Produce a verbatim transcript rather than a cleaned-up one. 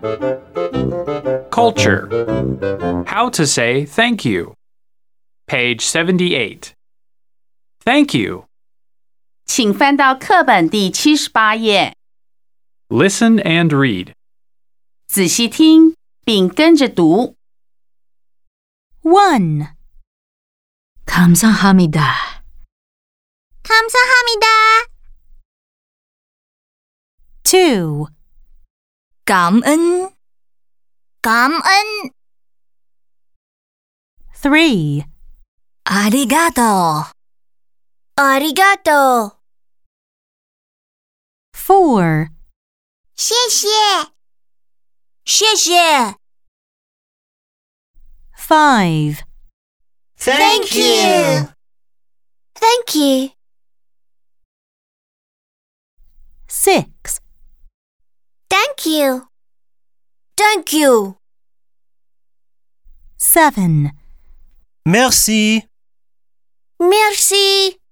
Culture. How to say thank you. Page seventy-eight. Thank you. 请翻到课本第七十八页， Listen and read. 仔细听并跟着读。 one. 감사합니다. 감사합니다. two. 感恩感恩 three. ありがとうありがとう four. 谢谢谢谢 five. Thank you Thank you six. Thank you Thank you seven. Merci. Merci